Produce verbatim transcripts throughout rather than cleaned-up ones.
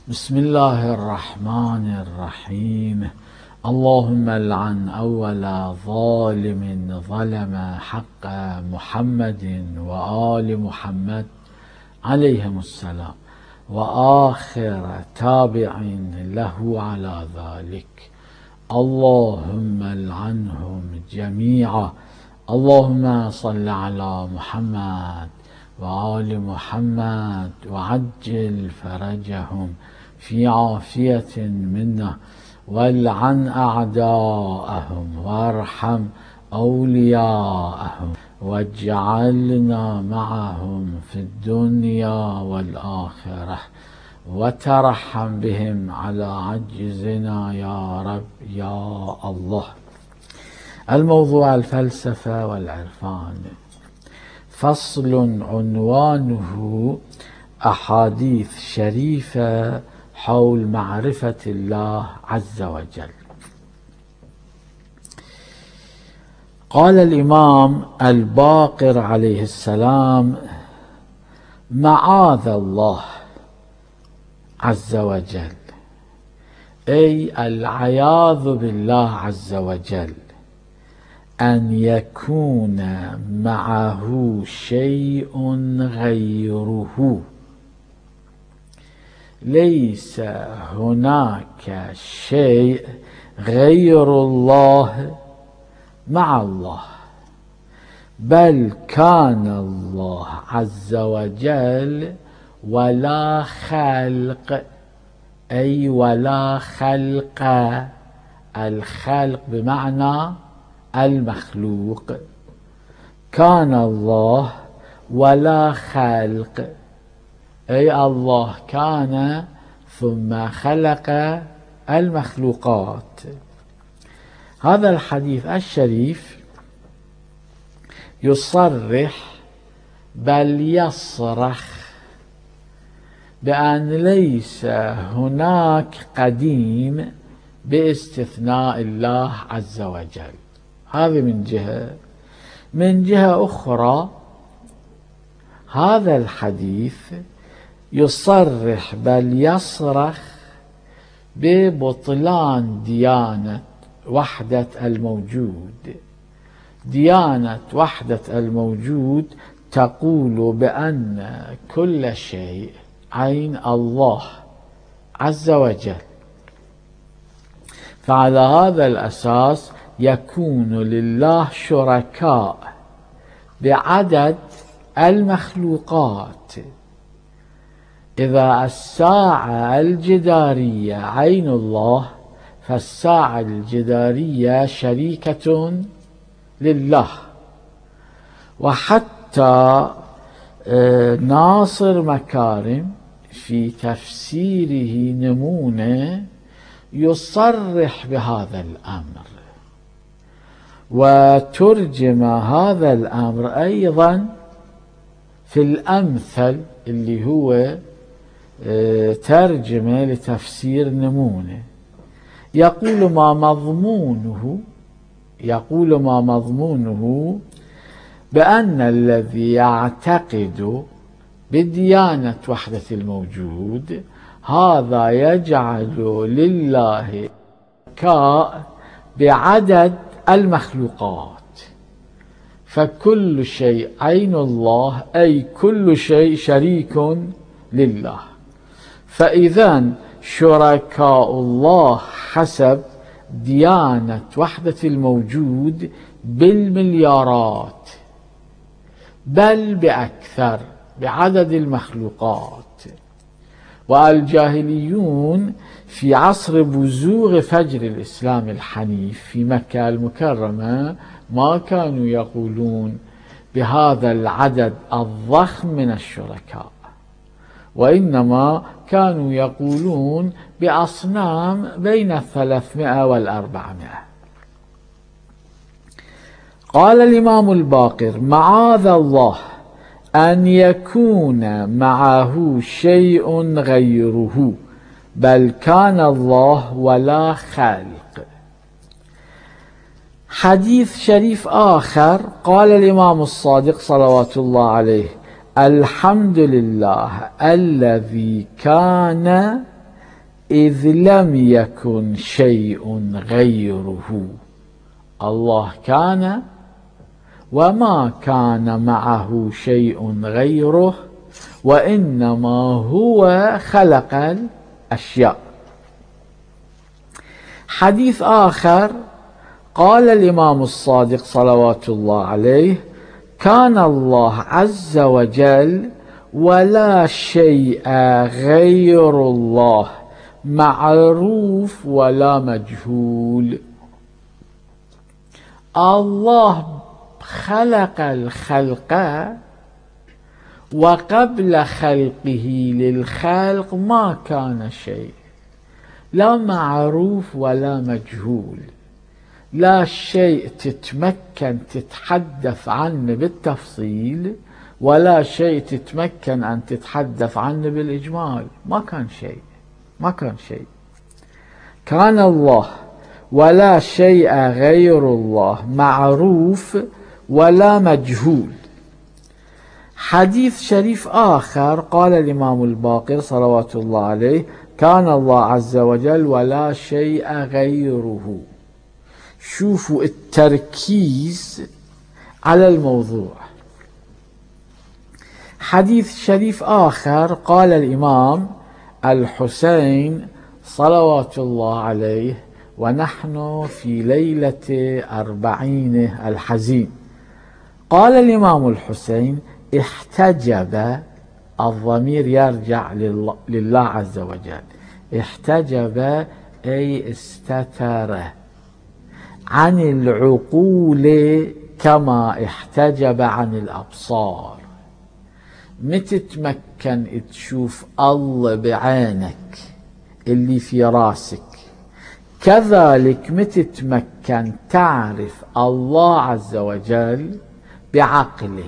بسم الله الرحمن الرحيم. اللهم لعن أول ظالم ظلم حق محمد وآل محمد عليهم السلام، وآخر تابع له على ذلك. اللهم لعنهم جميعا. اللهم صل على محمد وآل محمد وعجل فرجهم في عافية منا، والعن أعداءهم وارحم أولياءهم، واجعلنا معهم في الدنيا والآخرة، وترحم بهم على عجزنا يا رب يا الله. الموضوع الفلسفة والعرفان. فصل عنوانه أحاديث شريفة حول معرفة الله عز وجل. قال الإمام الباقر عليه السلام: معاذ الله عز وجل، أي العياذ بالله عز وجل، أن يكون معه شيء غيره. ليس هناك شيء غير الله مع الله، بل كان الله عز وجل ولا خلق، أي ولا خلق، الخلق بمعنى المخلوق. كان الله ولا خلق، أي الله كان ثم خلق المخلوقات. هذا الحديث الشريف يصرح بل يصرخ بأن ليس هناك قديم باستثناء الله عز وجل. هذه من جهة. من جهة أخرى، هذا الحديث يصرح بل يصرخ ببطلان ديانة وحدة الموجود. ديانة وحدة الموجود تقول بأن كل شيء عين الله عز وجل، فعلى هذا الأساس يكون لله شركاء بعدد المخلوقات. إذا الساعة الجدارية عين الله، فالساعة الجدارية شريكة لله. وحتى ناصر مكارم في تفسيره نمونة يصرح بهذا الأمر، وترجم هذا الأمر أيضا في الأمثل اللي هو ترجمة لتفسير نمونة. يقول ما مضمونه يقول ما مضمونه بأن الذي يعتقد بديانة وحدة الموجود هذا يجعل لله شركاء بعدد المخلوقات، فكل شيء عين الله، أي كل شيء شريك لله. فإذا شركاء الله حسب ديانة وحدة الموجود بالمليارات، بل بأكثر بعدد المخلوقات. والجاهليون في عصر بزوغ فجر الإسلام الحنيف في مكة المكرمة ما كانوا يقولون بهذا العدد الضخم من الشركاء، وإنما كانوا يقولون بأصنام بين الثلاثمائة والأربعمائة. قال الإمام الباقر: معاذ الله أن يكون معه شيء غيره، بل كان الله ولا خالق. حديث شريف آخر قال الإمام الصادق صلوات الله عليه: الحمد لله الذي كان إذ لم يكن شيء غيره. الله كان وما كان معه شيء غيره، وإنما هو خلق الأشياء. حديث آخر قال الإمام الصادق صلوات الله عليه: كان الله عز وجل ولا شيء غير الله معروف ولا مجهول. الله خلق الخلق، وقبل خلقه للخلق ما كان شيء، لا معروف ولا مجهول، لا شيء تتمكن تتحدث عنه بالتفصيل، ولا شيء تتمكن أن تتحدث عنه بالإجمال. ما كان شيء، ما كان شيء. كان الله ولا شيء غير الله معروف ولا مجهول. حديث شريف آخر قال الإمام الباقر صلوات الله عليه: كان الله عز وجل ولا شيء غيره. شوفوا التركيز على الموضوع. حديث شريف آخر قال الإمام الحسين صلوات الله عليه، ونحن في ليلة أربعينه الحزين، قال الإمام الحسين: احتجب، الضمير يرجع لله عز وجل، احتجب أي استتر عن العقول كما احتجب عن الأبصار. متتمكن تشوف الله بعينك اللي في راسك، كذلك متتمكن تعرف الله عز وجل بعقلك.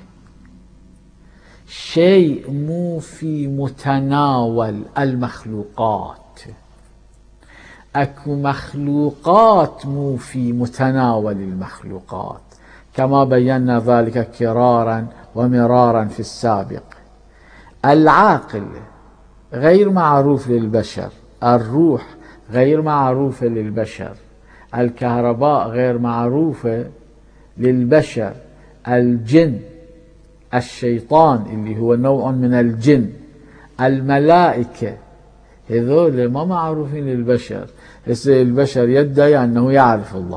شيء مو في متناول المخلوقات، اكو مخلوقات مو في متناول المخلوقات، كما بينا ذلك كرارا ومرارا في السابق. العاقل غير معروف للبشر، الروح غير معروفة للبشر، الكهرباء غير معروفة للبشر، الجن، الشيطان اللي هو نوع من الجن، الملائكة، هذول ما معروفين للبشر. هسه البشر يدعي أنه يعرف الله.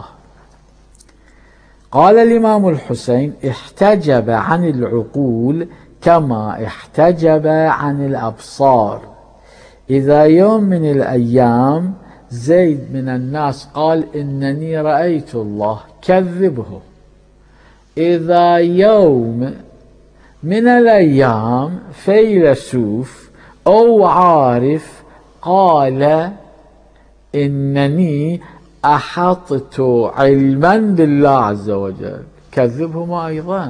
قال الإمام الحسين: احتجب عن العقول كما احتجب عن الأبصار. إذا يوم من الأيام زيد من الناس قال: إنني رأيت الله، كذبه. إذا يوم من الأيام فيلسوف أو عارف قال: إنني أحطت علما بالله عز وجل، كذبهم أيضا.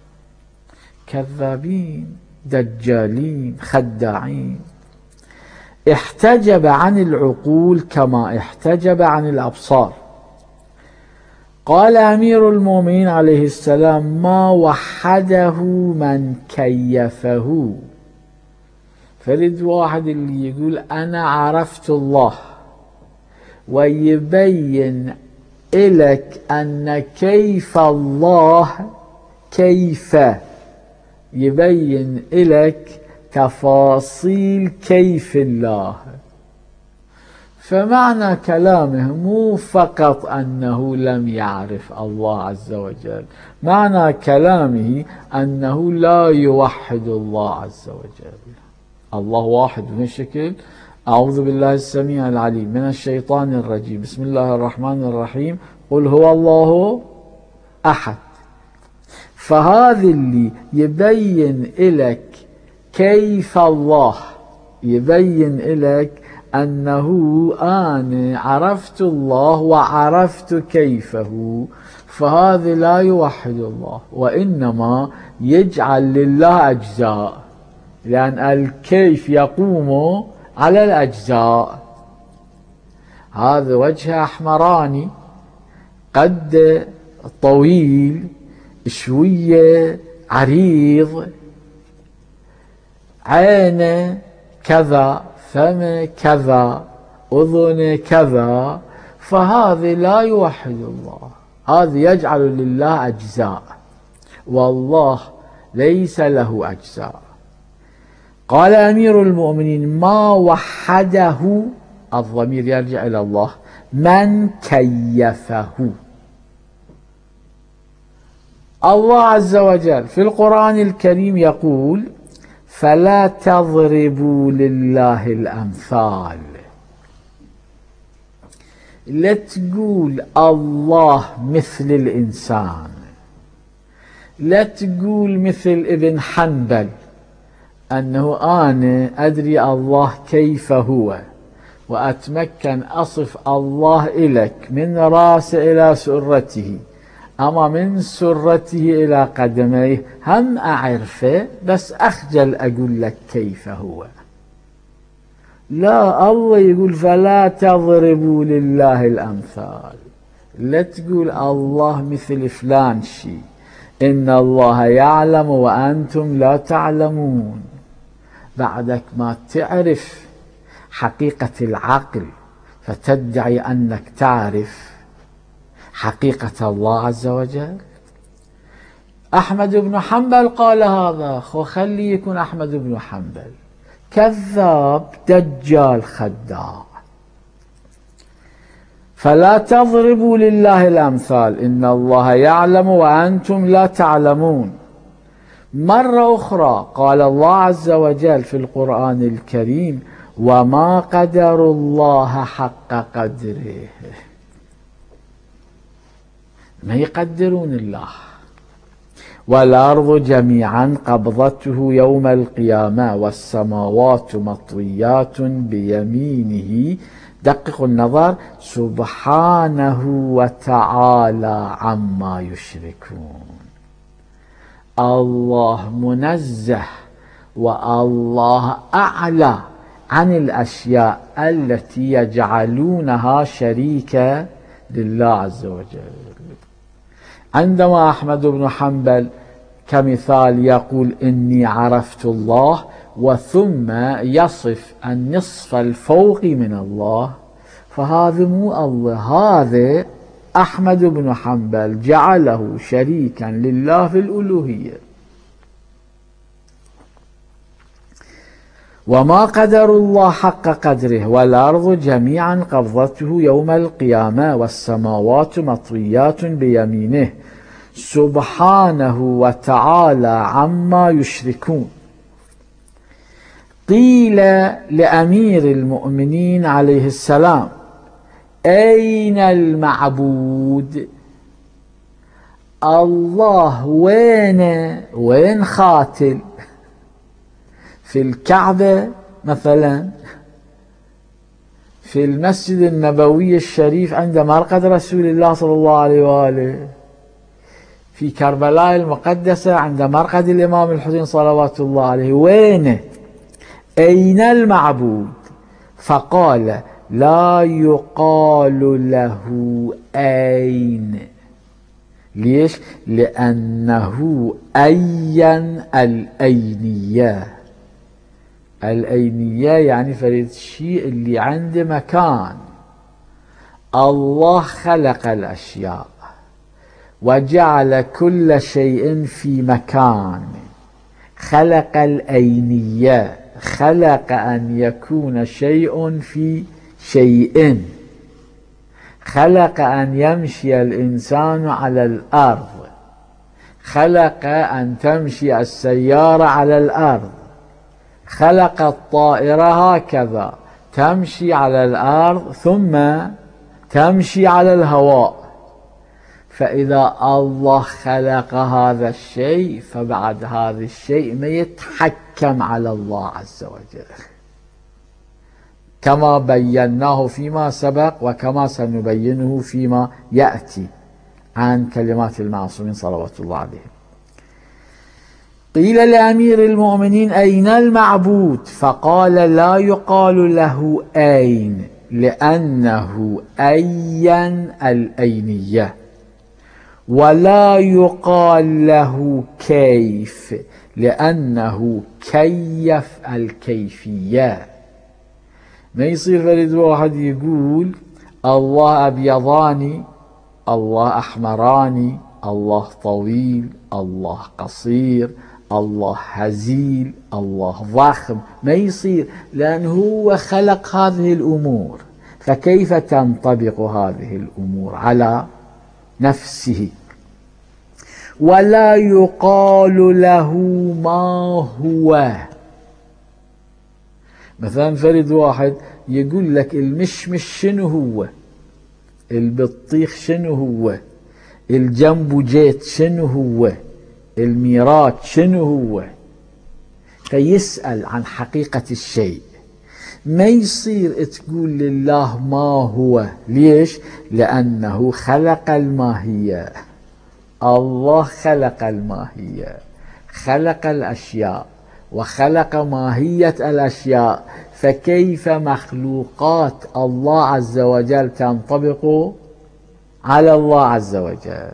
كذابين، دجالين، خداعين. احتجب عن العقول كما احتجب عن الأبصار. قال أمير المؤمنين عليه السلام: ما وحده من كيفه. فرد واحد اللي يقول أنا عرفت الله ويبين إلك أن كيف الله، كيف يبين إلك تفاصيل كيف الله. فمعنى كلامه مو فقط أنه لم يعرف الله عز وجل، معنى كلامه أنه لا يوحد الله عز وجل. الله واحد من الشكل. أعوذ بالله السميع العليم من الشيطان الرجيم. بسم الله الرحمن الرحيم. قل هو الله أحد. فهذا اللي يبين إلك كيف الله، يبين إلك أنه أنا عرفت الله وعرفت كيفه، فهذا لا يوحد الله، وإنما يجعل لله أجزاء، لأن الكيف يقوم على الأجزاء. هذا وجه أحمراني، قد طويل، شوية عريض، عينه كذا، فم كذا، أذن كذا، فهذا لا يوحد الله، هذا يجعل لله أجزاء والله ليس له أجزاء. قال أمير المؤمنين: ما وحده، الضمير يرجع إلى الله، من كيفه. الله عز وجل في القرآن الكريم يقول: فلا تضربوا لله الأمثال. لا تقول الله مثل الإنسان، لا تقول مثل ابن حنبل أنه أنا أدري الله كيف هو وأتمكن أصف الله إليك من رأسه إلى سرته، أما من سرته إلى قدميه هم أعرفه بس أخجل أقول لك كيف هو. لا، الله يقول: فلا تضربوا لله الأمثال. لا تقول الله مثل فلان شيء، إن الله يعلم وأنتم لا تعلمون. بعدك ما تعرف حقيقة العقل فتدعي أنك تعرف حقيقة الله عز وجل. أحمد بن حنبل قال هذا، خو خلي يكون أحمد بن حنبل كذاب دجال خداع. فلا تضربوا لله الأمثال، إن الله يعلم وأنتم لا تعلمون. مرة أخرى قال الله عز وجل في القرآن الكريم: وما قدر الله حق قدره. ما يقدرون الله. والأرض جميعا قبضته يوم القيامة والسماوات مطويات بيمينه. دققوا النظر: سبحانه وتعالى عما يشركون. الله منزه والله أعلى عن الأشياء التي يجعلونها شريكة لله عز وجل. عندما أحمد بن حنبل كمثال يقول: إني عرفت الله، وثم يصف النصف الفوقي من الله، فهذا مو الله، هذا أحمد بن حنبل جعله شريكا لله في الألوهية. وما قدر الله حق قدره والأرض جميعا قبضته يوم القيامة والسماوات مطويات بيمينه سبحانه وتعالى عما يشركون. قيل لأمير المؤمنين عليه السلام: أين المعبود؟ الله وين وين خاتل؟ في الكعبة مثلا، في المسجد النبوي الشريف عند مرقد رسول الله صلى الله عليه وآله، في كربلاء المقدسة عند مرقد الإمام الحسين صلوات الله عليه، وين؟ أين المعبود؟ فقال: لا يقال له أين. ليش؟ لأنه أين الأينية. الأينية يعني فريد الشيء اللي عنده مكان. الله خلق الأشياء وجعل كل شيء في مكان. خلق الأينية، خلق أن يكون شيء في شيء، خلق أن يمشي الإنسان على الأرض، خلق أن تمشي السيارة على الأرض، خلق الطائرة هكذا تمشي على الأرض ثم تمشي على الهواء. فإذا الله خلق هذا الشيء فبعد هذا الشيء ما يتحكم على الله عز وجل، كما بيناه فيما سبق وكما سنبينه فيما يأتي عن كلمات المعصومين صلوات الله عليهم. قيل لأمير المؤمنين: أين المعبود؟ فقال: لا يقال له أين، لأنه أين الأينية، ولا يقال له كيف، لأنه كيف الكيفية. ما يصير فرد واحد يقول الله أبيضاني، الله أحمراني، الله طويل، الله قصير، الله هزيل، الله ضخم. ما يصير، لأنه هو خلق هذه الأمور، فكيف تنطبق هذه الأمور على نفسه؟ ولا يقال له ما هو. مثلا فرد واحد يقول لك المشمش شنو هو، البطيخ شنو هو، الجنبو جيت شنو هو، الميرات شنو هو، فيسأل عن حقيقة الشيء. ما يصير تقول لله ما هو. ليش؟ لأنه خلق الماهية. الله خلق الماهية، خلق الأشياء وخلق ماهية الأشياء، فكيف مخلوقات الله عز وجل تنطبق على الله عز وجل؟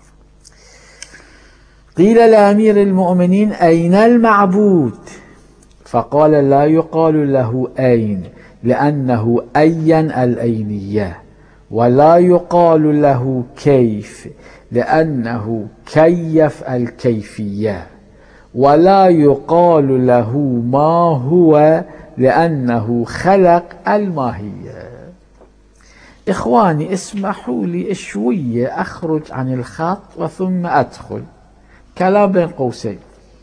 قيل لأمير المؤمنين أين المعبود؟ فقال لا يقال له أين، لأنه أين الأينية، ولا يقال له كيف، لأنه كيف الكيفية، ولا يقال له ما هو، لأنه خلق الماهية. إخواني اسمحوا لي شوية أخرج عن الخط وثم أدخل. كلام بين قوسين.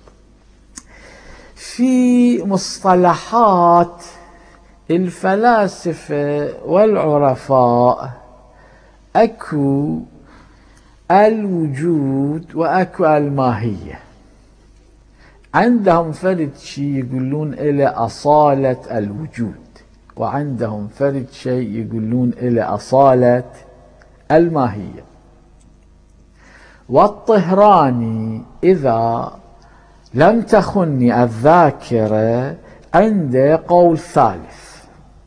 في مصطلحات الفلاسفة والعرفاء أكو الوجود وأكو الماهية. عندهم فرد شيء يقولون إلى أصالة الوجود، وعندهم فرد شيء يقولون إلى أصالة الماهية. والطهراني إذا لم تخني الذاكرة عنده قول ثالث.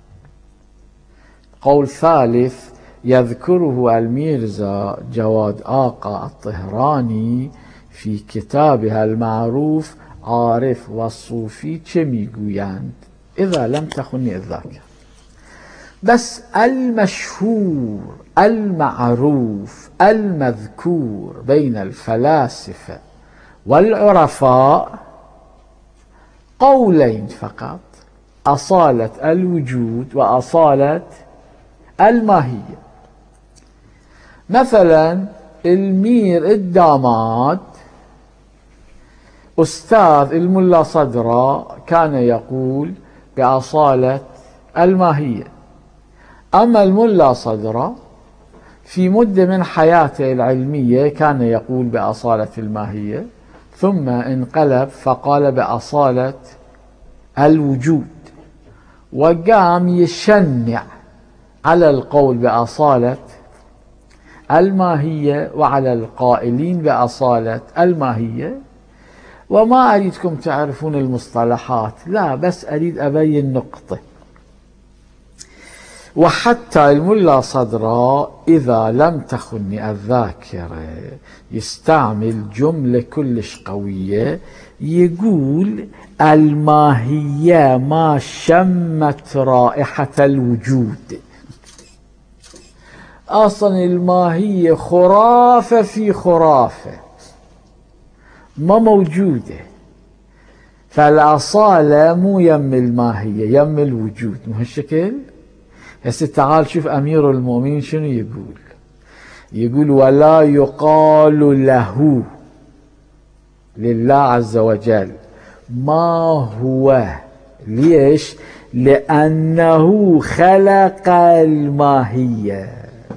قول ثالث يذكره الميرزا جواد آقا الطهراني في كتابها المعروف عارف والصوفي. كم يقوياند إذا لم تخني الذاكرة؟ بس المشهور المعروف المذكور بين الفلاسفة والعرفاء قولين فقط: أصالة الوجود وأصالة الماهية. مثلا المير الداماد أستاذ الملا صدرا كان يقول بأصالة الماهية، أما الملا صدرا في مدة من حياته العلمية كان يقول بأصالة الماهية، ثم انقلب فقال بأصالة الوجود، وقام يشنع على القول بأصالة الماهية وعلى القائلين بأصالة الماهية. وما أريدكم تعرفون المصطلحات، لا، بس أريد أبين نقطة. وحتى الملا صدرا إذا لم تخني الذاكرة يستعمل جملة كلش قوية، يقول الماهية ما شمت رائحة الوجود. أصلا الماهية خرافة في خرافة ما موجودة، فالأصالة مو يم الماهية، يم الوجود، مو هالشكل. هسه تعال شوف أمير المؤمنين شنو يقول. يقول ولا يقال له، لله عز وجل، ما هو. ليش؟ لأنه خلق الماهية.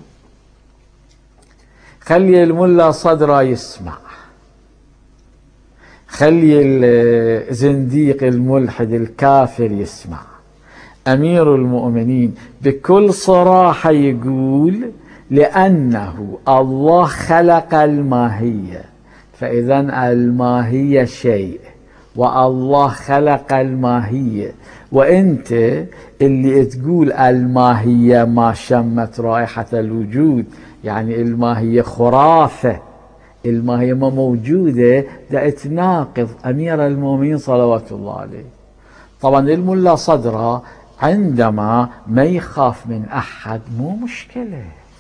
خلي الملا صدرا يسمع، خلي الزنديق الملحد الكافر يسمع. أمير المؤمنين بكل صراحة يقول لأنه الله خلق الماهية، فإذا الماهية شيء والله خلق الماهية. وأنت اللي تقول الماهية ما شمت رائحة الوجود، يعني الماهية خرافة، الماهية ما موجودة، دا تناقض أمير المؤمنين صلوات الله عليه. طبعا الملا صدرا عندما ما يخاف من أحد مو مشكلة،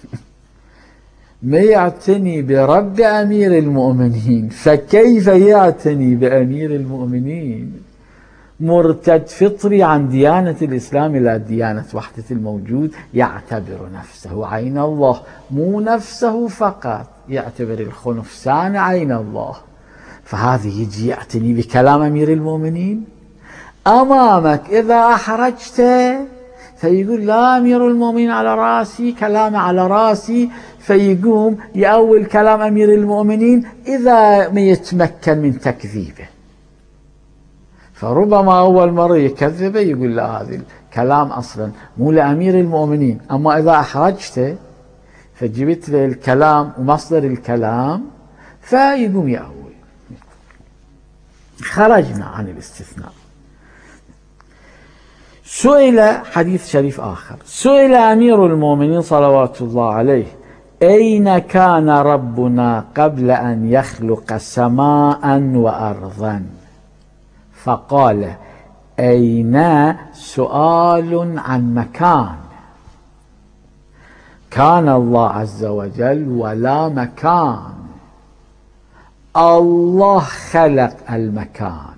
ما يعتني برب أمير المؤمنين، فكيف يعتني بأمير المؤمنين مرتد فطري عن ديانة الإسلام إلى ديانة وحدة الموجود، يعتبر نفسه عين الله، مو نفسه فقط، يعتبر الخنفسان عين الله. فهذه يجي يعتني بكلام أمير المؤمنين أمامك، إذا أحرجت فيقول لا أمير المؤمنين على راسي، كلام على راسي، فيقوم يأول كلام أمير المؤمنين إذا ما يتمكن من تكذيبه. فربما أول مرة يكذبه يقول لا هذا الكلام أصلا مو لأمير المؤمنين، أما إذا أحرجته فجبت له الكلام ومصدر الكلام فيقوم يأول. خرجنا عن الاستثناء. سئل، حديث شريف آخر، سئل أمير المؤمنين صلوات الله عليه: أين كان ربنا قبل أن يخلق سماء وأرضا؟ فقال: أين سؤال عن مكان، كان الله عز وجل ولا مكان، الله خلق المكان،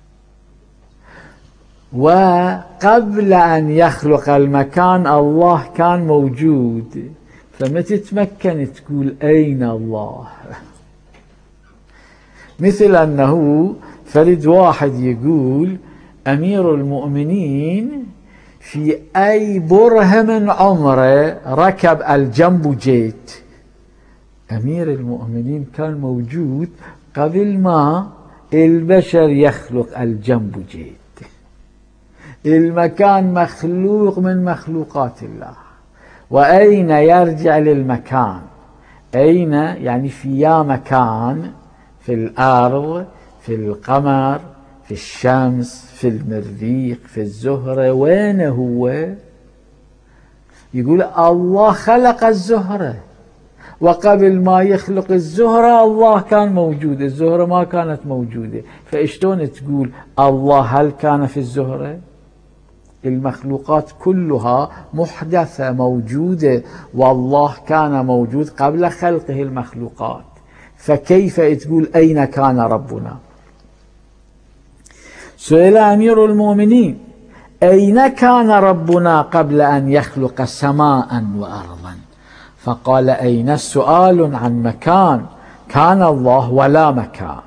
وقبل أن يخلق المكان الله كان موجود، فما تتمكن تقول أين الله. مثل أنه فرد واحد يقول أمير المؤمنين في أي بره من عمره ركب الجنبو جيت. أمير المؤمنين كان موجود قبل ما البشر يخلق الجنبو جيت، المكان مخلوق من مخلوقات الله. وأين يرجع للمكان؟ أين يعني في يا مكان، في الأرض، في القمر، في الشمس، في المريخ، في الزهرة، وين هو؟ يقول الله خلق الزهرة، وقبل ما يخلق الزهرة الله كان موجود، الزهرة ما كانت موجودة، فإشتون تقول الله هل كان في الزهرة؟ المخلوقات كلها محدثة موجودة، والله كان موجود قبل خلقه المخلوقات، فكيف تقول أين كان ربنا؟ سئل أمير المؤمنين: أين كان ربنا قبل أن يخلق سماء وأرضا؟ فقال: أين السؤال عن مكان، كان الله ولا مكان.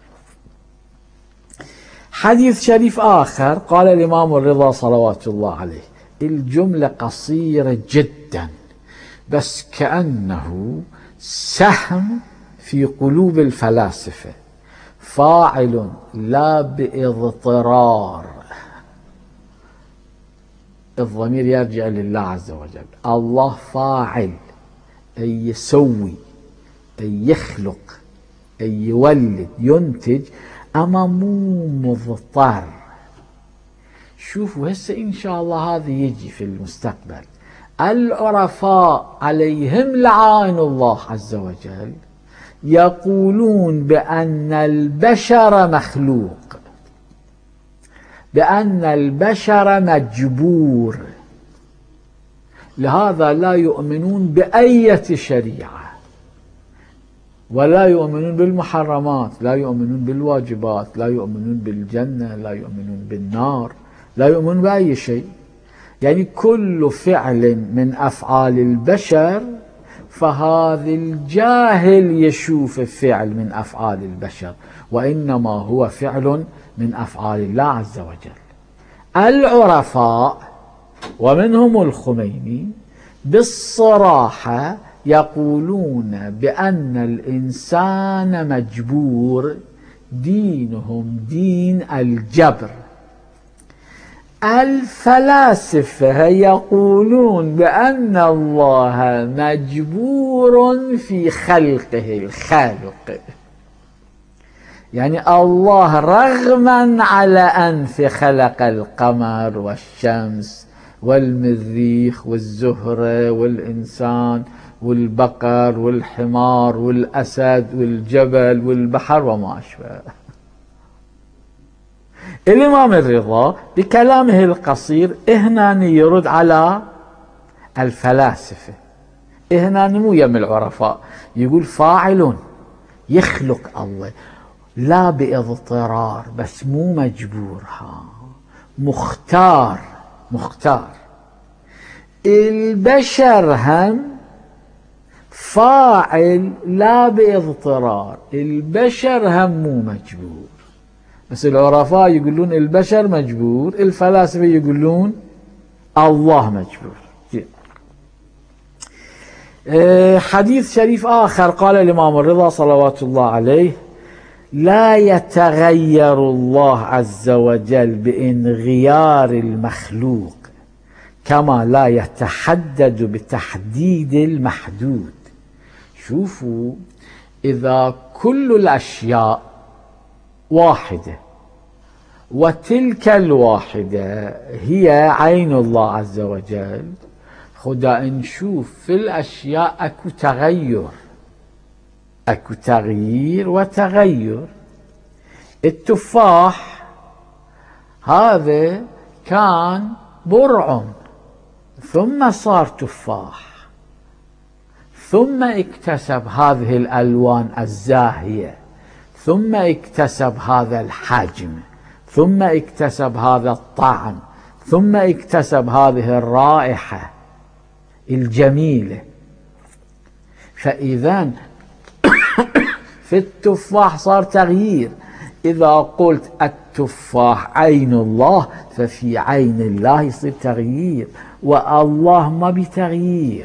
حديث شريف آخر قال الإمام الرضا صلوات الله عليه، الجملة قصيرة جدا بس كأنه سهم في قلوب الفلاسفة، فاعل لا باضطرار، الضمير يرجع لله عز وجل، الله فاعل، أي يسوي، أي يخلق، أي يولد، ينتج، أما مو مضطر. شوفوا هسه إن شاء الله هذا يجي في المستقبل. العرفاء عليهم لعائن الله عز وجل يقولون بأن البشر مخلوق، بأن البشر مجبور، لهذا لا يؤمنون بأية شريعة، ولا يؤمنون بالمحرمات، لا يؤمنون بالواجبات، لا يؤمنون بالجنة، لا يؤمنون بالنار، لا يؤمنون بأي شيء. يعني كل فعل من أفعال البشر فهذا الجاهل يشوف فعل من أفعال البشر، وإنما هو فعل من أفعال الله عز وجل. العرفاء ومنهم الخميني بالصراحة يقولون بأن الإنسان مجبور، دينهم دين الجبر. الفلاسفة يقولون بأن الله مجبور في خلقه، الخالق، يعني الله رغما على أنف خلق القمر والشمس والمريخ والزهرة والإنسان والبقر والحمار والأسد والجبل والبحر وما أشبه. الإمام الرضا بكلامه القصير هنا يرد على الفلاسفة، هنا مو يم العرفاء، يقول فاعل يخلق الله لا باضطرار بس مو مجبور، ها مختار مختار. البشر هم فاعل لا باضطرار، البشر هم مو مجبور، بس العرفاء يقولون البشر مجبور، الفلاسفة يقولون الله مجبور. حديث شريف آخر قال الإمام الرضا صلوات الله عليه: لا يتغير الله عز وجل بانغيار المخلوق كما لا يتحدد بتحديد المحدود. شوفوا، إذا كل الأشياء واحدة وتلك الواحدة هي عين الله عز وجل، خدا نشوف في الأشياء أكو تغير، أكو تغيير وتغير. التفاح هذا كان برع ثم صار تفاح، ثم اكتسب هذه الألوان الزاهية، ثم اكتسب هذا الحجم، ثم اكتسب هذا الطعم، ثم اكتسب هذه الرائحة الجميلة. فإذا في التفاح صار تغيير. إذا قلت التفاح عين الله ففي عين الله يصير تغيير، والله ما بتغيير.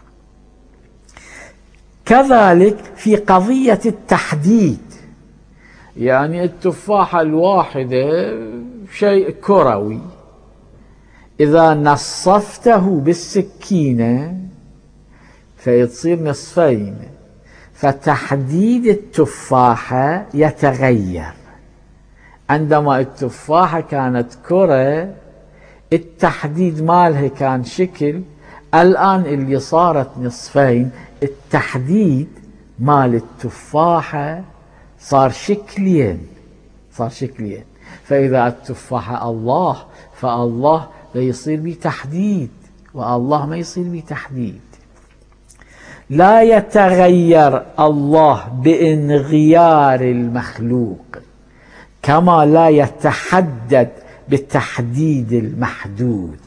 كذلك في قضية التحديد، يعني التفاحة الواحدة شيء كروي، إذا نصفته بالسكينة فيصير نصفين، فتحديد التفاحة يتغير. عندما التفاحة كانت كرة التحديد مالها كان شكل، الآن اللي صارت نصفين التحديد مال التفاحة صار شكلين، صار شكلين. فإذا التفاحة الله فالله لا يصير بتحديد، والله ما يصير بتحديد. لا يتغير الله بانغيار المخلوق كما لا يتحدد بالتحديد المحدود.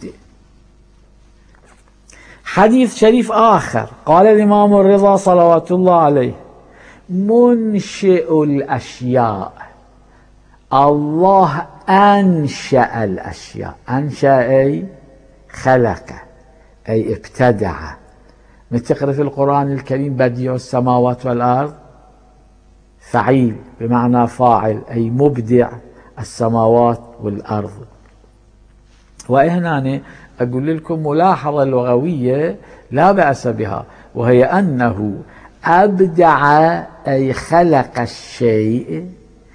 حديث شريف آخر قال الإمام الرضا صلوات الله عليه: منشئ الأشياء، الله أنشأ الأشياء. أنشأ أي خلق، أي ابتدع. نتقرأ في القرآن الكريم: بديع السماوات والأرض، فعيل بمعنى فاعل، أي مبدع السماوات والأرض. وهنا أقول لكم ملاحظة لغوية لا بأس بها، وهي أنه أبدع أي خلق الشيء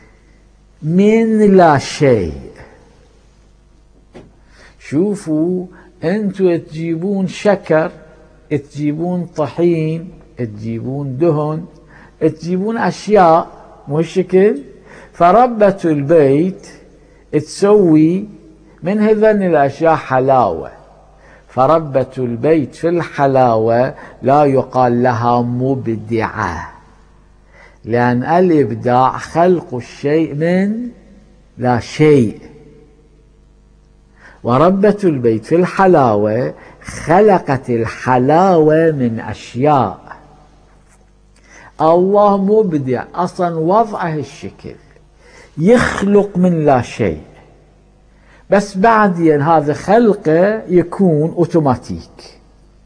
من لا شيء. شوفوا، أنتوا تجيبون شكر، تجيبون طحين، تجيبون دهن، تجيبون أشياء مو الشكل، فربة البيت تسوي من هذن الأشياء حلاوة. فربة البيت في الحلاوة لا يقال لها مبدعة، لأن الإبداع خلق الشيء من لا شيء. وربة البيت في الحلاوة خلقت الحلاوة من أشياء. الله مبدع، أصلا وضعه الشكل، يخلق من لا شيء، بس بعدين هذا خلقه يكون أوتوماتيك.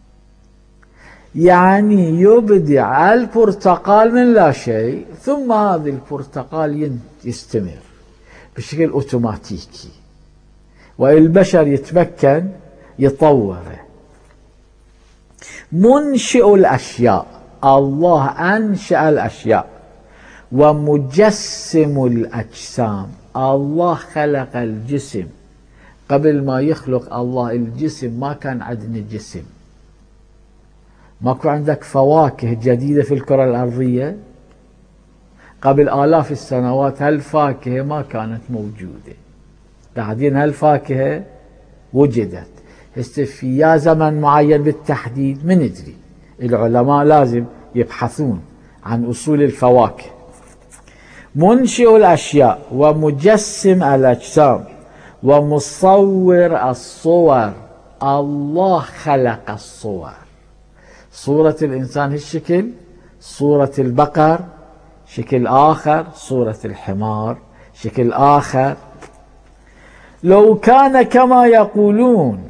يعني يبدع البرتقال من لا شيء، ثم هذا البرتقال يستمر بشكل أوتوماتيكي، والبشر يتمكن يطوره. منشئ الأشياء، الله أنشأ الأشياء. ومجسم الأجسام، الله خلق الجسم. قبل ما يخلق الله الجسم ما كان عندنا جسم، ماكو عندك فواكه جديدة في الكرة الأرضية. قبل آلاف السنوات هالفاكهة ما كانت موجودة. بعدين هالفاكهة وجدت. هسه في يا زمن معين بالتحديد ما ندري، العلماء لازم يبحثون عن أصول الفواكه. منشئ الأشياء ومجسم الأجسام ومصور الصور، الله خلق الصور، صورة الإنسان هالشكل، صورة البقر شكل آخر، صورة الحمار شكل آخر. لو كان كما يقولون،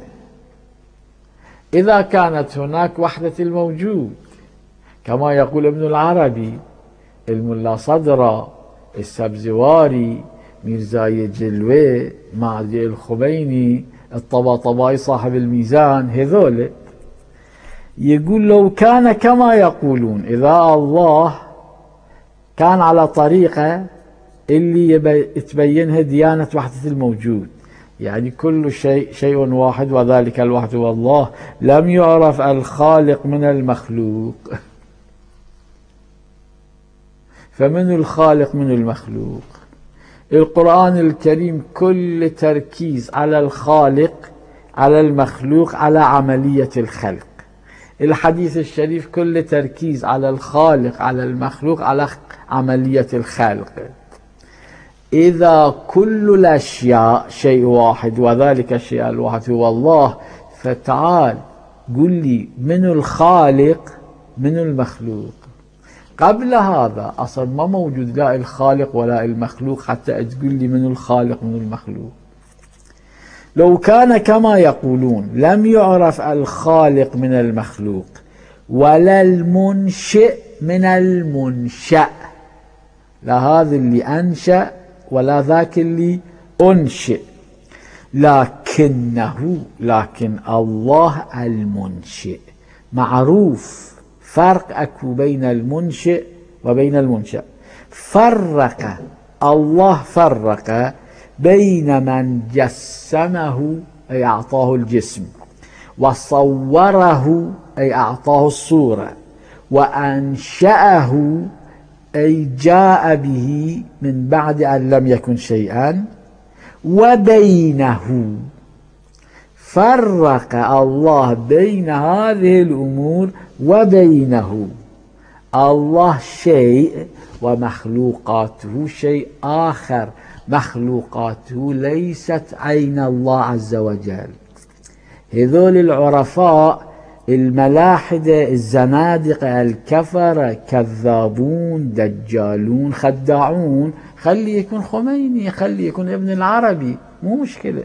إذا كانت هناك وحدة الموجود كما يقول ابن العربي، الملا صدرة، السبزواري، ميرزاي جلوي، معدي الخميني، الطباطبائي صاحب الميزان، هذول يقول لو كان كما يقولون، إذا الله كان على طريقة اللي تبينها ديانة وحدة الموجود، يعني كل شيء شيء واحد وذلك الواحد هو الله، لم يعرف الخالق من المخلوق. فمن الخالق من المخلوق؟ القرآن الكريم كل تركيز على الخالق، على المخلوق، على عملية الخلق. الحديث الشريف كل تركيز على الخالق، على المخلوق، على عملية الخلق. إذا كل الأشياء شيء واحد وذلك الشيء الواحد هو الله، فتعال قل لي من الخالق من المخلوق. قبل هذا أصلا ما موجود لا الخالق ولا المخلوق حتى تقول لي من الخالق من المخلوق. لو كان كما يقولون لم يعرف الخالق من المخلوق ولا المنشئ من المنشأ، لا هذا اللي أنشأ ولا ذاك اللي أنشئ، لكنه لكن الله المنشئ. معروف فرق أكو بين المنشئ وبين المنشأ. فرق الله فرق بين من جسمه أي أعطاه الجسم، وصوره أي أعطاه الصورة، وأنشأه أي جاء به من بعد أن لم يكن شيئا، وبينه. فرق الله بين هذه الأمور وبينه. الله شيء ومخلوقاته شيء آخر، مخلوقاته ليست عين الله عز وجل. هذول العرفاء الملاحدة الزنادقة الكفرة كذابون دجالون خداعون، خلي يكون خميني، خلي يكون ابن العربي، مو مشكلة.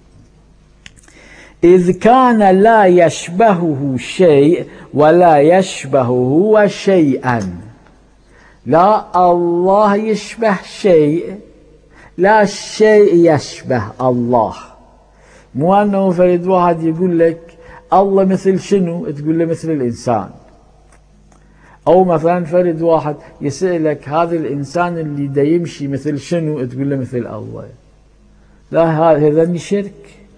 إذ كان لا يشبهه شيء ولا يشبه هو شيئا. لا الله يشبه شيء، لا شيء يشبه الله. مو أنه فريد واحد يقول لك الله مثل شنو، تقول له مثل الإنسان. أو مثلا فرد واحد يسألك هذا الإنسان اللي دا يمشي مثل شنو، تقول له مثل الله. لا، هذا شرك.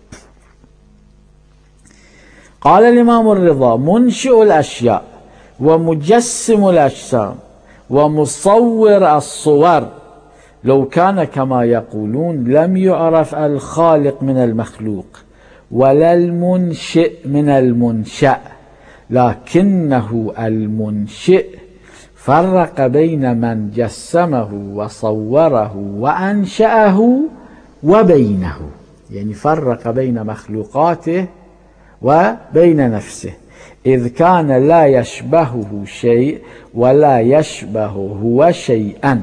قال الإمام الرضا: منشئ الأشياء ومجسم الأجسام ومصور الصور، لو كان كما يقولون لم يعرف الخالق من المخلوق ولا المنشئ من المنشأ، لكنه المنشئ فرق بين من جسمه وصوره وأنشأه وبينه، يعني فرق بين مخلوقاته وبين نفسه، إذ كان لا يشبهه شيء ولا يشبه هو شيئا.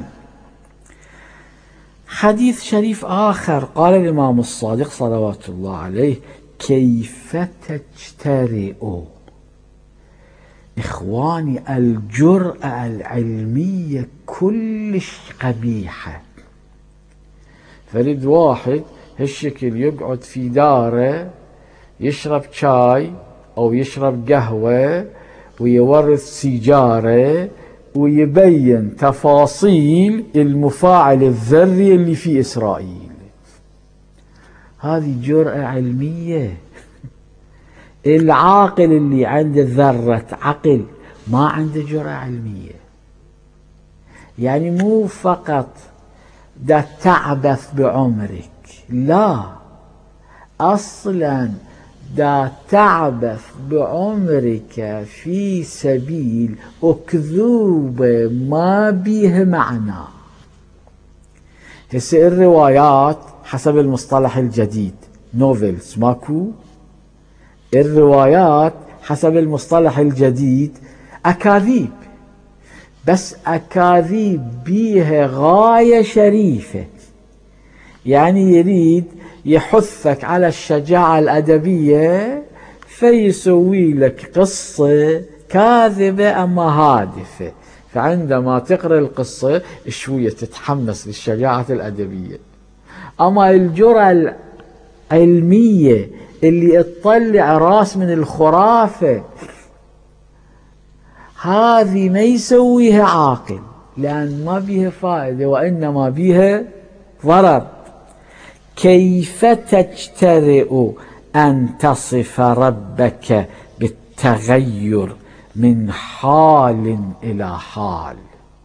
حديث شريف آخر قال الإمام الصادق صلوات الله عليه: كيف تجترئ؟ إخواني، الجرأة العلمية كلش قبيحة. فريد واحد هالشكل يقعد في داره يشرب شاي أو يشرب قهوة ويورث سيجارة ويبين تفاصيل المفاعل الذري اللي في إسرائيل. هذه جرأة علمية. العاقل اللي عنده ذرة عقل ما عنده جرأة علمية. يعني مو فقط دا تعبث بعمرك، لا، أصلا دا تعبث بعمرك في سبيل أكذوبة ما بيه معنى. هسه الروايات حسب المصطلح الجديد نوفلز ماكو، الروايات حسب المصطلح الجديد أكاذيب، بس أكاذيب بيها غاية شريفة، يعني يريد يحثك على الشجاعة الأدبية فيسوي لك قصة كاذبة أما هادفة، فعندما تقرأ القصة شوية تتحمس للشجاعة الأدبية. أما الجرعة العلمية اللي تطلع راس من الخرافة هذه ما يسويها عاقل، لأن ما بيها فائدة وإنما بيها ضرر. كيف تجترئ أن تصف ربك بالتغير من حال إلى حال؟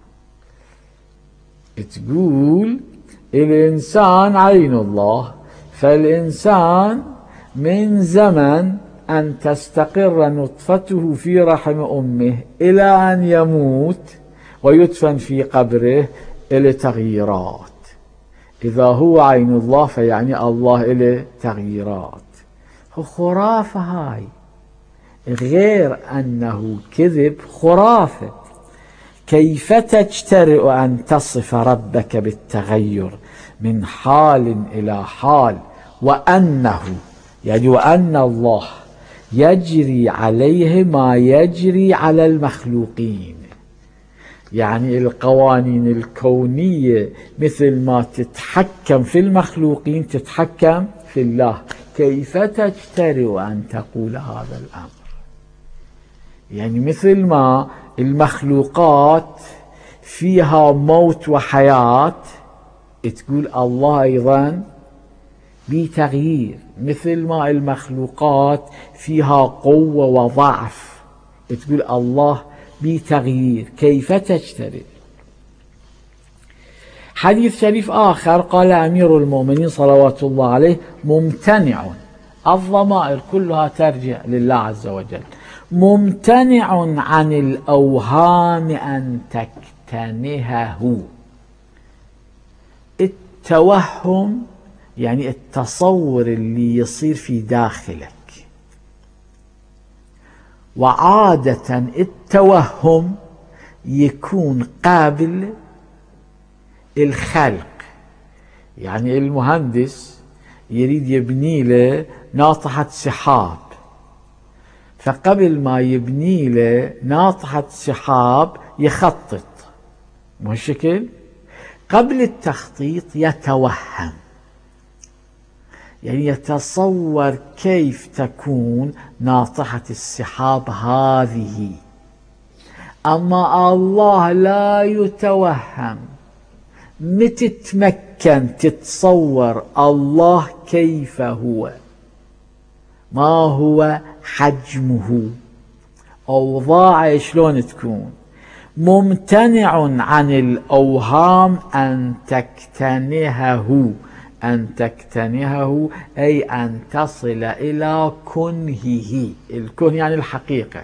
تقول الإنسان عين الله، فالإنسان من زمن أن تستقر نطفته في رحم أمه إلى أن يموت ويدفن في قبره إلى تغييرات. إذا هو عين الله فيعني الله إلى تغييرات. خرافة هاي، غير أنه كذب خرافة. كيف تجترئ أن تصف ربك بالتغير من حال إلى حال، وأنه يعني وأن الله يجري عليه ما يجري على المخلوقين، يعني القوانين الكونية مثل ما تتحكم في المخلوقين تتحكم في الله. كيف تجترئ أن تقول هذا الأمر؟ يعني مثل ما المخلوقات فيها موت وحياة تقول الله أيضا بتغيير، مثل ما المخلوقات فيها قوة وضعف تقول الله بتغيير. كيف تجترئ؟ حديث شريف آخر قال أمير المؤمنين صلوات الله عليه ممتنع، الضمائر كلها ترجع لله عز وجل، ممتنع عن الأوهام أن تكتنهه. التوهم يعني التصور اللي يصير في داخلك، وعادة التوهم يكون قابل الخلق. يعني المهندس يريد يبني له ناطحة سحاب، فقبل ما يبني له ناطحة سحاب يخطط، مو هالشكل؟ قبل التخطيط يتوهم، يعني يتصور كيف تكون ناطحة السحاب هذه. أما الله لا يتوهم، متتمكن تتصور الله كيف هو، ما هو حجمه، أوضاعه شلون تكون. ممتنع عن الأوهام أن تكتنهه، أن تكتنهه أي أن تصل إلى كنهه. الكن يعني الحقيقة،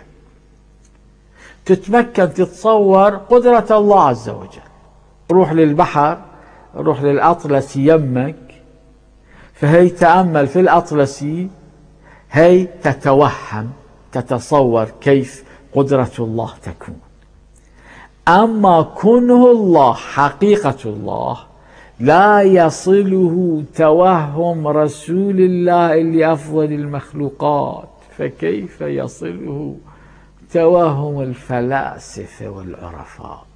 تتمكن تتصور قدرة الله عز وجل. روح للبحر، روح للأطلسي يمك، فهي تأمل في الأطلسي، هي تتوهم تتصور كيف قدرة الله تكون. أما كنه الله حقيقة الله لا يصله توهم رسول الله اللي أفضل المخلوقات، فكيف يصله توهم الفلاسفة والعرفاء؟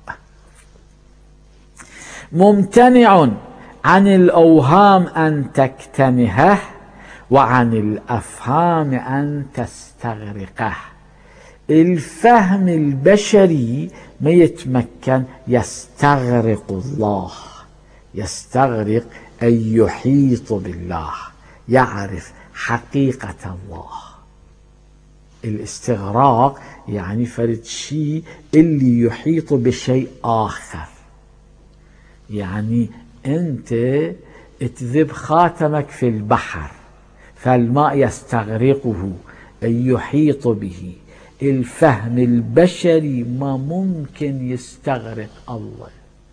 ممتنع عن الأوهام أن تكتنهه، وعن الأفهام أن تستغرقه. الفهم البشري ما يتمكن، يستغرق الله، يستغرق أن يحيط بالله، يعرف حقيقة الله. الاستغراق يعني فرد شيء اللي يحيط بشيء آخر. يعني أنت تذب خاتمك في البحر، فالماء يستغرقه أي يحيط به. الفهم البشري ما ممكن يستغرق الله،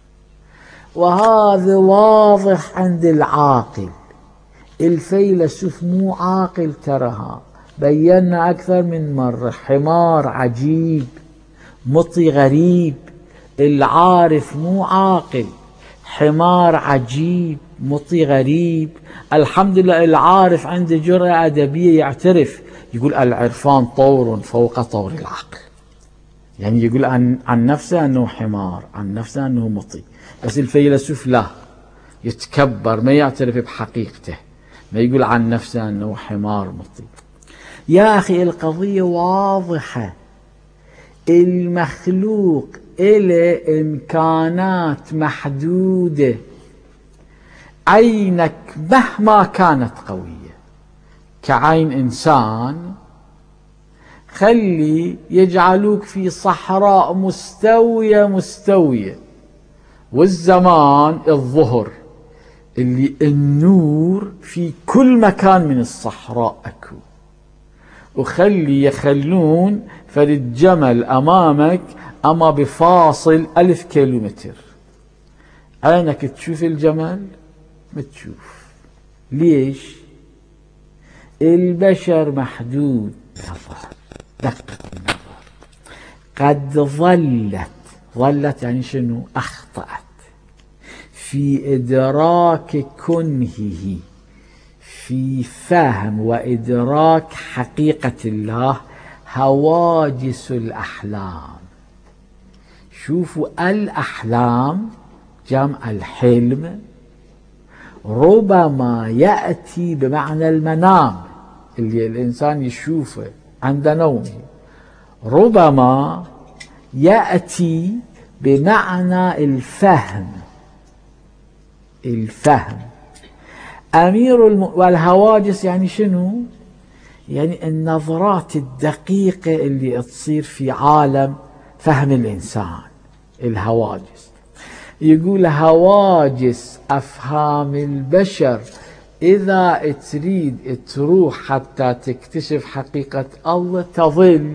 وهذا واضح عند العاقل. الفيلسوف مو عاقل ترها، بينا أكثر من مرة، حمار عجيب مطي غريب. العارف مو عاقل، حمار عجيب مطي غريب. الحمد لله العارف عنده جرأة أدبية، يعترف يقول العرفان طور فوق طور العقل، يعني يقول عن, عن نفسه أنه حمار، عن نفسه أنه مطي. بس الفيلسوف لا، يتكبر، ما يعترف بحقيقته، ما يقول عن نفسه أنه حمار مطي. يا أخي القضية واضحة، المخلوق إله إمكانات محدودة. عينك مهما كانت قوية كعين إنسان، خلي يجعلوك في صحراء مستوية مستوية، والزمان الظهر اللي النور في كل مكان من الصحراء أكو، وخلي يخلون فرد جمل أمامك أما بفاصل ألف كيلومتر، عينك تشوف الجمل ما تشوف. ليش؟ البشر محدود نظر، دقة النظر. قد ظلت، ظلت يعني شنو؟ أخطأت في إدراك كنهه، في فهم وإدراك حقيقة الله، هواجس الأحلام. شوفوا الأحلام جمع الحلم، ربما يأتي بمعنى المنام اللي الإنسان يشوفه عند نومه، ربما يأتي بمعنى الفهم. الفهم أمير الم... والهواجس يعني شنو؟ يعني النظرات الدقيقة اللي تصير في عالم فهم الإنسان، الهواجس. يقول هواجس أفهام البشر إذا تريد تروح حتى تكتشف حقيقة الله تظل.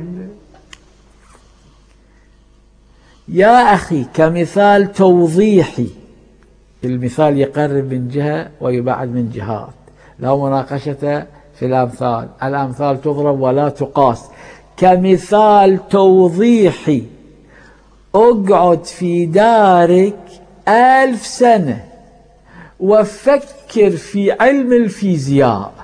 يا أخي كمثال توضيحي، المثال يقرب من جهة ويبعد من جهات، لا مناقشة في الأمثال، الأمثال تضرب ولا تقاس. كمثال توضيحي، اقعد في دارك ألف سنة وفكر في علم الفيزياء،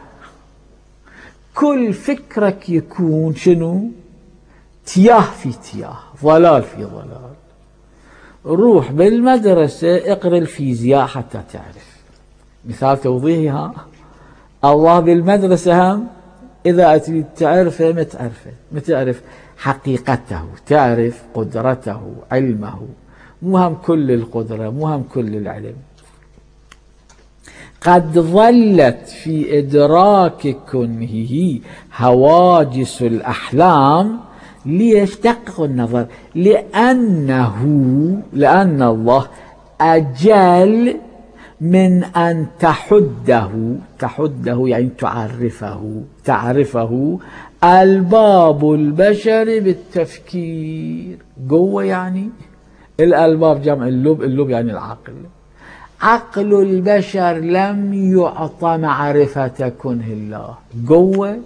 كل فكرك يكون شنو؟ تياه في تياه، ضلال في ضلال. روح بالمدرسة اقرأ الفيزياء حتى تعرف. مثال توضيحي ها، الله بالمدرسة هم إذا تريد تعرفه ما تعرفه، ما تعرف حقيقته، تعرف قدرته، علمه، مو هم كل القدرة، مو هم كل العلم. قد ظلت في إدراك كنهه هواجس الأحلام. ليش؟ دقق النظر، لأنه لأن الله أجل من أن تحده، تحده يعني تعرفه، تعرفه الباب البشري بالتفكير. قوة يعني الألباب جمع اللب، اللب يعني العقل. عقل البشر لم يعطى معرفة كنه الله. قوة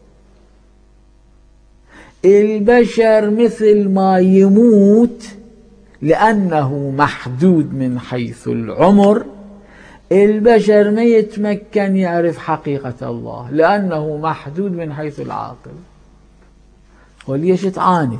البشر مثل ما يموت لأنه محدود من حيث العمر، البشر ما يتمكن يعرف حقيقة الله لأنه محدود من حيث العاقل. وليش تعاند؟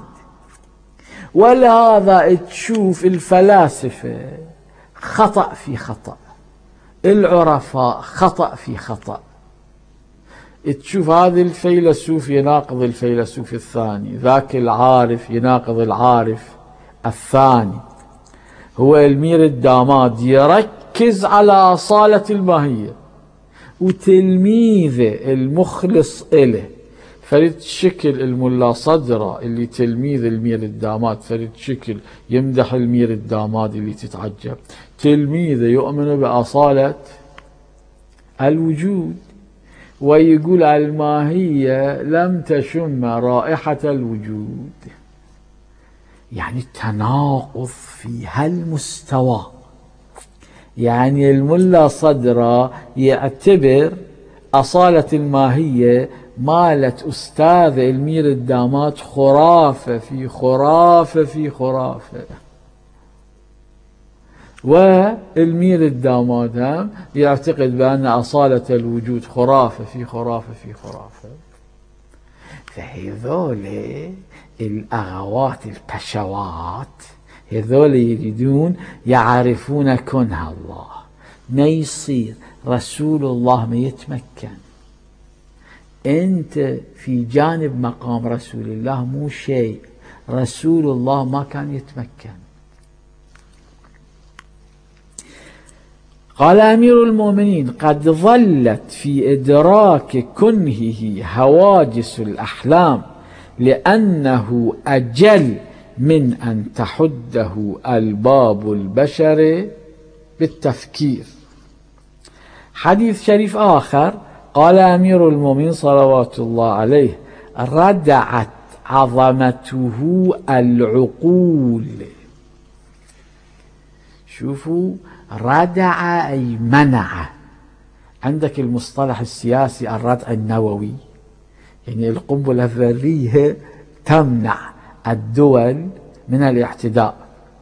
ولهذا تشوف الفلاسفة خطأ في خطأ، العرفاء خطأ في خطأ. تشوف هذا الفيلسوف يناقض الفيلسوف الثاني، ذاك العارف يناقض العارف الثاني. هو المير الداماد يركز على أصالة الماهية، وتلميذه المخلص إله فرد شكل الملا صدرة اللي تلميذ المير الداماد، فرد شكل يمدح المير الداماد اللي تتعجب. تلميذه يؤمن بأصالة الوجود، ويقول الماهية لم تشم رائحة الوجود. يعني تناقض في هالمستوى. يعني الملا صدرة يعتبر أصالة الماهية مالت أستاذ المير الدامات خرافة في خرافة في خرافة، والمير الدامات هم يعتقد بأن أصالة الوجود خرافة في خرافة في خرافة. فهذول الأغوات البشوات هذول يريدون يعرفون كنه الله، ما يصير رسول الله ما يتمكن. أنت في جانب مقام رسول الله مو شيء، رسول الله ما كان يتمكن. قال أمير المؤمنين: قد ظلت في إدراك كنهه هواجس الأحلام لأنه أجل من أن تحده ألباب البشر بالتفكير. حديث شريف آخر قال أمير المؤمنين صلوات الله عليه: ردعت عظمته العقول. شوفوا، ردع أي منع. عندك المصطلح السياسي الردع النووي، يعني القنبلة الذرية تمنع الدول من الاعتداء.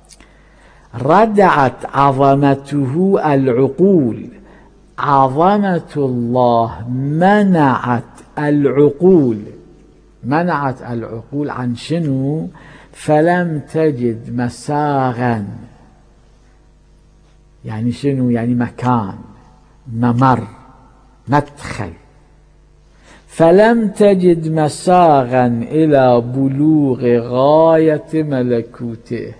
ردعت عظمته العقول، عظمة الله منعت العقول. منعت العقول عن شنو؟ فلم تجد مساغا. يعني شنو؟ يعني مكان، ممر، مدخل. فلم تجد مساغا إلى بلوغ غاية ملكوته.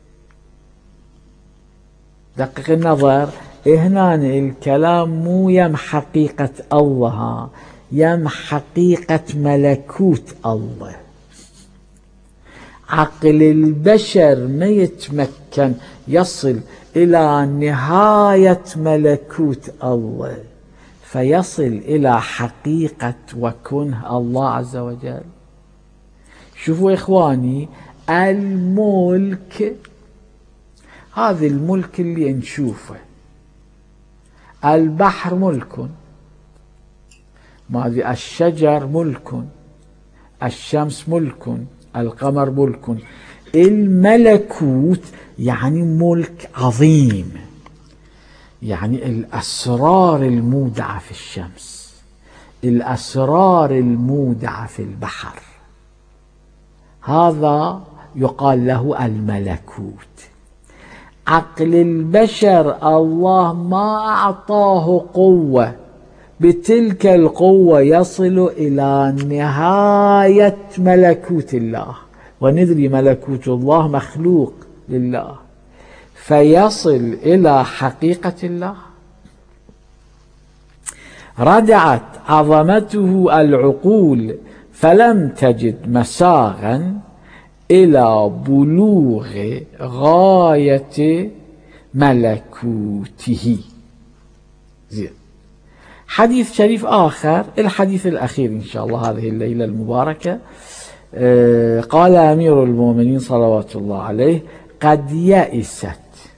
دقق النظر، هنا الكلام مو يم حقيقة الله، يم حقيقة ملكوت الله. عقل البشر ما يتمكن يصل إلى نهاية ملكوت الله فيصل إلى حقيقة وكنه الله عز وجل. شوفوا إخواني، الملك، هذا الملك اللي نشوفه، البحر ملك، ماذا الشجر ملك، الشمس ملك، القمر ملك. الملكوت يعني ملك عظيم، يعني الأسرار المودعة في الشمس، الأسرار المودعة في البحر، هذا يقال له الملكوت. عقل البشر الله ما أعطاه قوة بتلك القوة يصل إلى نهاية ملكوت الله، وندري ملكوت الله مخلوق لله، فيصل إلى حقيقة الله. ردعت عظمته العقول فلم تجد مساغا إلى بلوغ غاية ملكوته. زين. حديث شريف آخر، الحديث الأخير إن شاء الله هذه الليلة المباركة. آه قال أمير المؤمنين صلوات الله عليه: قد يئست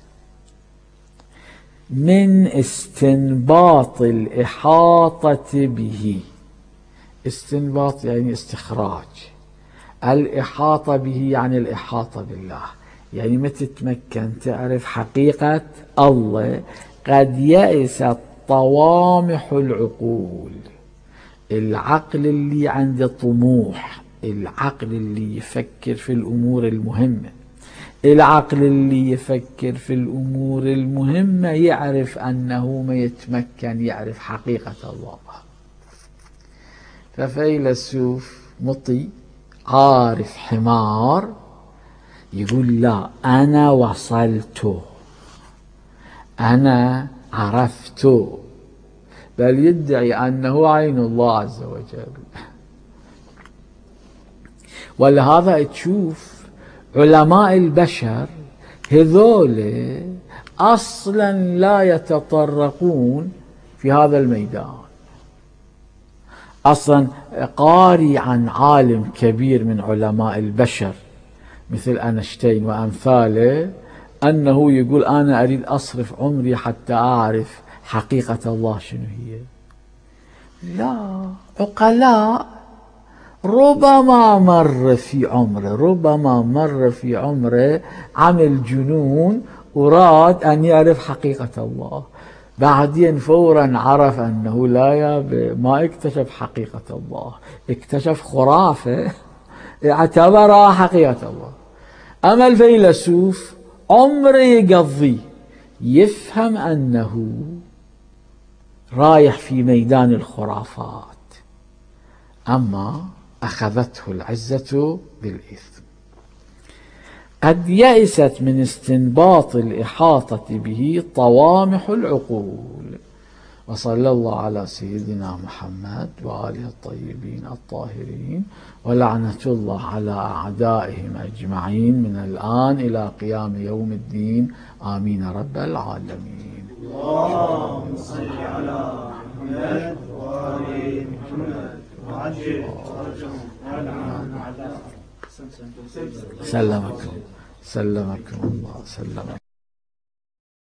من استنباط الإحاطة به. استنباط يعني استخراج، الإحاطة به يعني الإحاطة بالله، يعني ما تتمكن تعرف حقيقة الله. قد يئست طوامح العقول، العقل اللي عنده طموح، العقل اللي يفكر في الأمور المهمة، العقل اللي يفكر في الأمور المهمة يعرف أنه ما يتمكن يعرف حقيقة الله. ففيلسوف مطي عارف حمار يقول: لا، أنا وصلت، أنا عرفت، بل يدعي أنه عين الله عز وجل. ولهذا تشوف علماء البشر هذول أصلا لا يتطرقون في هذا الميدان، أصلا قاري عن عالم كبير من علماء البشر مثل أينشتاين وأمثاله أنه يقول أنا أريد أصرف عمري حتى أعرف حقيقة الله شنو هي. لا، عقلاء ربما مر في عمره ربما مر في عمره عمل جنون وراد أن يعرف حقيقة الله، بعدين فورا عرف أنه لا يا ما اكتشف حقيقة الله، اكتشف خرافة اعتبرها حقيقة الله. أما الفيلسوف عمره يقضي يفهم أنه رايح في ميدان الخرافات، أما أخذته العزة بالإثم. قد يئست من استنباط الإحاطة به طوامح العقول. وصلى الله على سيدنا محمد وآله الطيبين الطاهرين، ولعنة الله على أعدائهم أجمعين من الآن إلى قيام يوم الدين، آمين رب العالمين. اللهم صل على محمد وآل محمد وعجل فرجهم والعن على سلمكم سلمكم الله سلمكم.